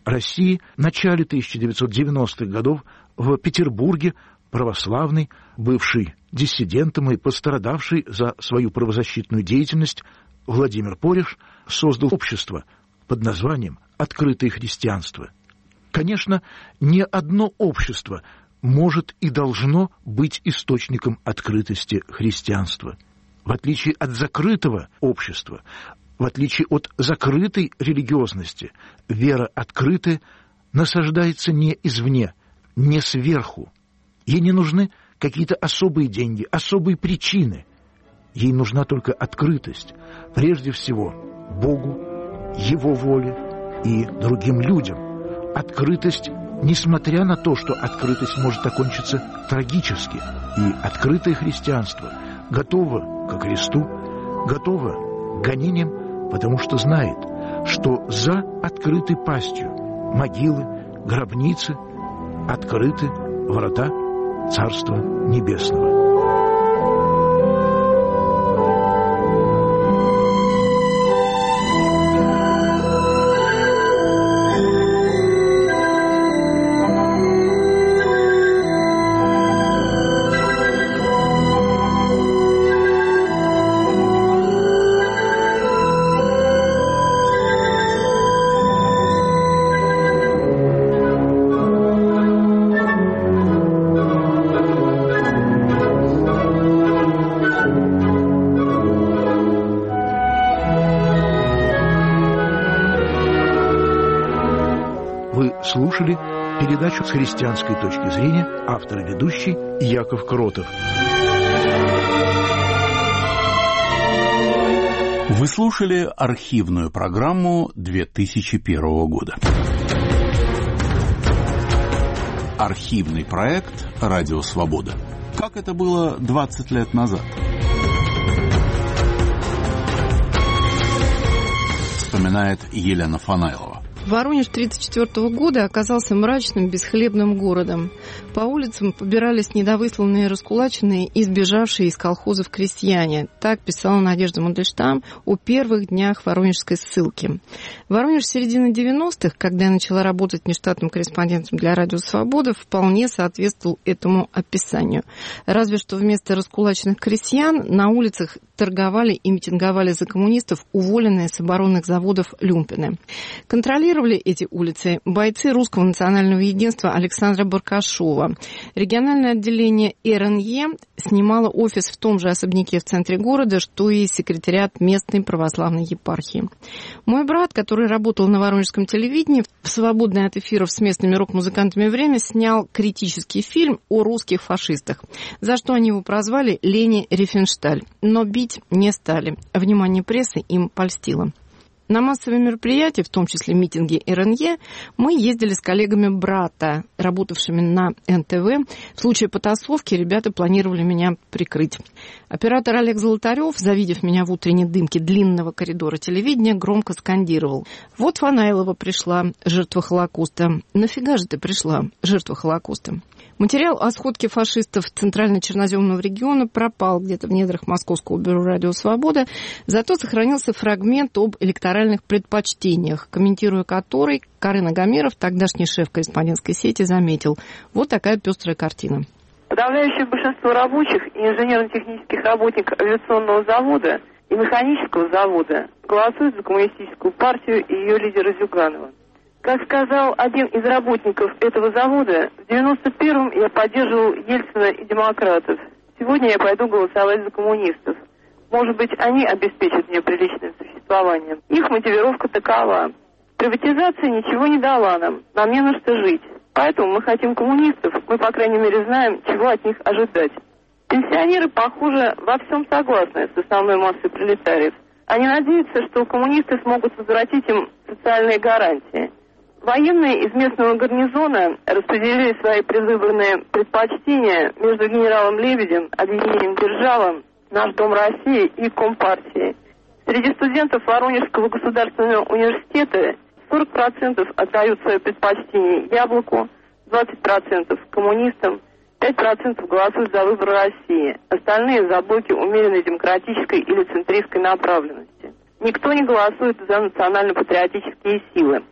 России в начале тысяча девятьсот девяностых годов в Петербурге православный, бывший диссидентом и пострадавший за свою правозащитную деятельность Владимир Пореш создал общество под названием «Открытое христианство». Конечно, ни одно общество может и должно быть источником открытости христианства. В отличие от закрытого общества, в отличие от закрытой религиозности, вера открытая насаждается не извне, не сверху. Ей не нужны какие-то особые деньги, особые причины. Ей нужна только открытость, прежде всего Богу, Его воле и другим людям. Открытость, несмотря на то, что открытость может окончиться трагически. И открытое христианство готово ко кресту, готово к гонениям, потому что знает, что за открытой пастью могилы, гробницы открыты врата Царства Небесного. Слушали передачу с христианской точки зрения, автор и ведущий Яков Кротов. Вы слушали архивную программу две тысячи первого года. Архивный проект «Радио Свобода». Как это было двадцать лет назад? Вспоминает Елена Фанайлова. Воронеж тысяча девятьсот тридцать четвёртого года оказался мрачным, бесхлебным городом. По улицам побирались недовысланные, раскулаченные и сбежавшие из колхозов крестьяне. Так писала Надежда Мандельштам о первых днях воронежской ссылки. Воронеж середины девяностых, когда я начала работать нештатным корреспондентом для «Радио Свобода», вполне соответствовал этому описанию. Разве что вместо раскулаченных крестьян на улицах торговали и митинговали за коммунистов уволенные с оборонных заводов люмпины. Контролировали эти улицы бойцы Русского национального единства Александра Баркашова. Региональное отделение эр эн е снимало офис в том же особняке в центре города, что и секретариат местной православной епархии. Мой брат, который работал на воронежском телевидении, в свободное от эфиров с местными рок-музыкантами время снял критический фильм о русских фашистах, за что они его прозвали Лени Рифеншталь. Но бить не стали. Внимание прессы им польстило. На массовые мероприятия, в том числе митинги эр эн е, мы ездили с коллегами брата, работавшими на эн тэ вэ. В случае потасовки ребята планировали меня прикрыть. Оператор Олег Золотарев, завидев меня в утренней дымке длинного коридора телевидения, громко скандировал: «Вот Фанайлова пришла, жертва Холокоста. Нафига же ты пришла, жертва Холокоста?» Материал о сходке фашистов Центрально-Черноземного региона пропал где-то в недрах Московского бюро «Радио Свобода», зато сохранился фрагмент об электоральных предпочтениях, комментируя который, Карен Агамиров, тогдашний шеф корреспондентской сети, заметил: вот такая пестрая картина. Подавляющее большинство рабочих и инженерно-технических работников авиационного завода и механического завода голосуют за коммунистическую партию и ее лидера Зюганова. Как сказал один из работников этого завода, в девяносто первом я поддерживал Ельцина и демократов. Сегодня я пойду голосовать за коммунистов. Может быть, они обеспечат мне приличное существование. Их мотивировка такова: приватизация ничего не дала нам, нам не на что жить. Поэтому мы хотим коммунистов, мы, по крайней мере, знаем, чего от них ожидать. Пенсионеры, похоже, во всем согласны с основной массой пролетариев. Они надеются, что коммунисты смогут возвратить им социальные гарантии. Военные из местного гарнизона распределили свои предвыборные предпочтения между генералом Лебедем, объединением «Держава», «Наш Дом России» и Компартией. Среди студентов Воронежского государственного университета сорок процентов отдают свое предпочтение «Яблоку», двадцать процентов коммунистам, пять процентов голосуют за выбор России, остальные за блоки умеренной демократической или центристской направленности. Никто не голосует за национально-патриотические силы.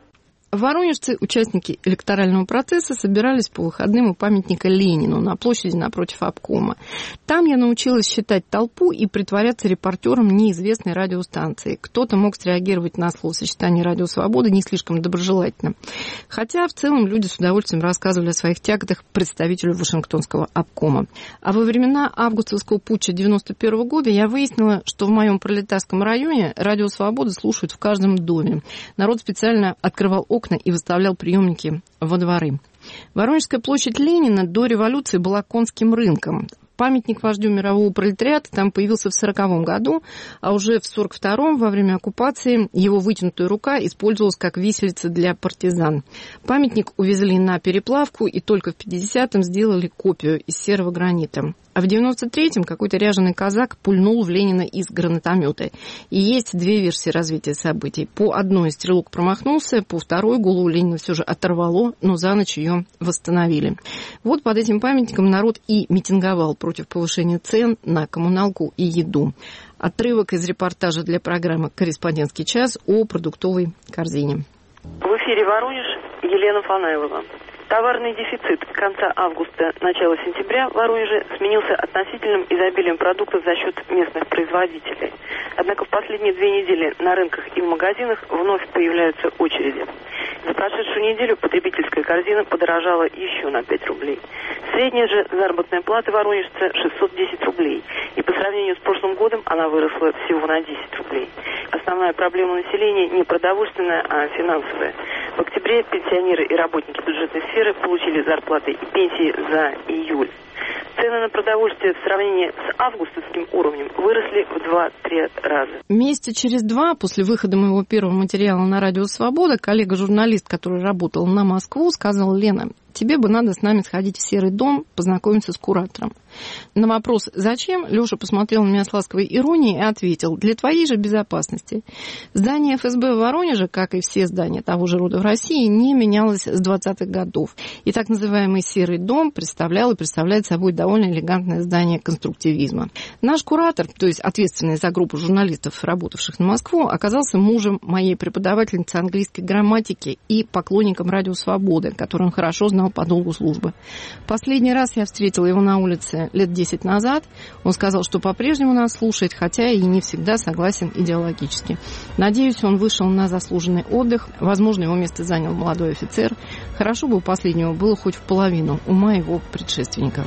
Воронежцы, участники электорального процесса, собирались по выходным у памятника Ленину на площади напротив обкома. Там я научилась считать толпу и притворяться репортером неизвестной радиостанции. Кто-то мог среагировать на словосочетание «Радио Свобода» не слишком доброжелательно. Хотя в целом люди с удовольствием рассказывали о своих тяготах представителю Вашингтонского обкома. А во времена августовского путча девяносто первого года я выяснила, что в моем пролетарском районе «Радио Свобода» слушают в каждом доме. Народ специально открывал окна и выставлял приемники во дворы. Воронежская площадь Ленина до революции была конским рынком. Памятник вождю мирового пролетариата там появился в сороковом году, а уже в сорок втором, во время оккупации, его вытянутая рука использовалась как виселица для партизан. Памятник увезли на переплавку и только в пятидесятом сделали копию из серого гранита. А в девяносто третьем какой-то ряженый казак пульнул в Ленина из гранатомета. И есть две версии развития событий. По одной стрелок промахнулся, по второй голову Ленина все же оторвало, но за ночь ее восстановили. Вот под этим памятником народ и митинговал против повышения цен на коммуналку и еду. Отрывок из репортажа для программы «Корреспондентский час» о продуктовой корзине. В эфире Воронеж, Елена Фанаилова. Товарный дефицит конца августа, начала сентября в Воронеже сменился относительным изобилием продуктов за счет местных производителей. Однако в последние две недели на рынках и в магазинах вновь появляются очереди. За прошедшую неделю потребительская корзина подорожала еще на пять рублей. Средняя же заработная плата воронежца шестьсот десять рублей. И по сравнению с прошлым годом она выросла всего на десять рублей. Основная проблема населения не продовольственная, а финансовая. В октябре пенсионеры и работники бюджетной сферы получили зарплаты и пенсии за июль. Цены на продовольствие в сравнении с августовским уровнем выросли в два-три раза. Месяца через два после выхода моего первого материала на «Радио Свобода» коллега-журналист, который работал на Москву, сказал: «Лена, тебе бы надо с нами сходить в Серый дом, познакомиться с куратором». На вопрос «Зачем?» Леша посмотрел на меня с ласковой иронией и ответил: «Для твоей же безопасности». Здание эф эс бэ в Воронеже, как и все здания того же рода в России, не менялось с двадцатых годов. И так называемый Серый дом представлял и представляет собой довольно элегантное здание конструктивизма. Наш куратор, то есть ответственный за группу журналистов, работавших на Москву, оказался мужем моей преподавательницы английской грамматики и поклонником «Радио Свободы», который он хорошо знал по долгу службы. Последний раз я встретила его на улице лет десять назад. Он сказал, что по-прежнему нас слушает, хотя и не всегда согласен идеологически. Надеюсь, он вышел на заслуженный отдых. Возможно, его место занял молодой офицер. Хорошо бы у последнего было хоть в половину ума его предшественника.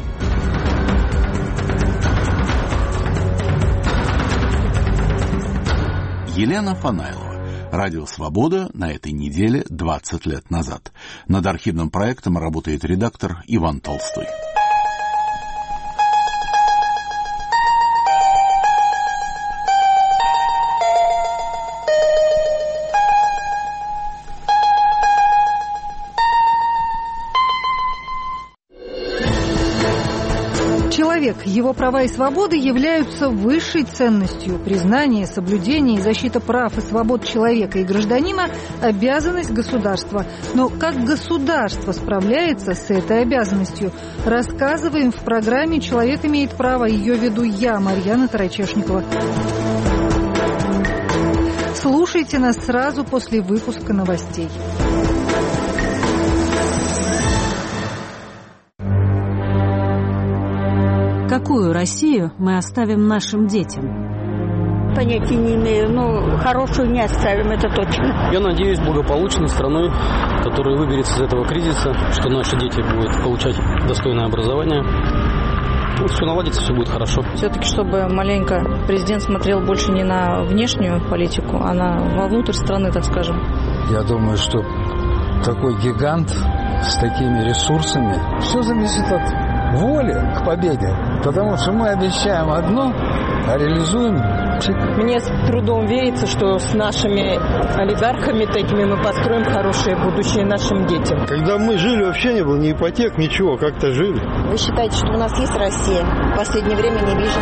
Елена Фанаилова. «Радио Свобода» на этой неделе двадцать лет назад. Над архивным проектом работает редактор Иван Толстой. Человек, его права и свободы являются высшей ценностью. Признание, соблюдение и защита прав и свобод человека и гражданина – обязанность государства. Но как государство справляется с этой обязанностью? Рассказываем в программе «Человек имеет право». Ее веду я, Марьяна Тарачешникова. Слушайте нас сразу после выпуска новостей. Какую Россию мы оставим нашим детям? Понятия не имею, но хорошую не оставим, это точно. Я надеюсь, благополучной страной, которая выберется из этого кризиса, что наши дети будут получать достойное образование. Ну, все наладится, все будет хорошо. Все-таки, чтобы маленько президент смотрел больше не на внешнюю политику, а на вовнутрь страны, так скажем. Я думаю, что такой гигант с такими ресурсами, все зависит от воли к победе, потому что мы обещаем одно, а реализуем. Мне с трудом верится, что с нашими олигархами такими мы построим хорошее будущее нашим детям. Когда мы жили, вообще не было ни ипотек, ничего, как-то жили. Вы считаете, что у нас есть Россия? В последнее время не вижу.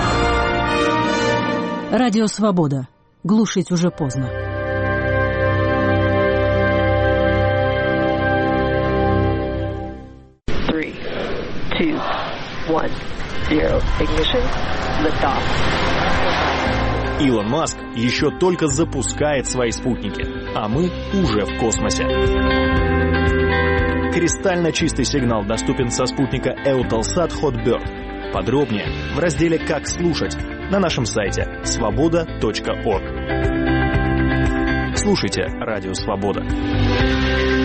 Радио Свобода. Глушить уже поздно. two, one, zero. Ignition. Liftoff. Илон Маск еще только запускает свои спутники. а мы уже в космосе. Кристально чистый сигнал доступен со спутника Eutelsat Hotbird. Подробнее в разделе «Как слушать» на нашем сайте свобода точка орг. Слушайте Радио Свобода.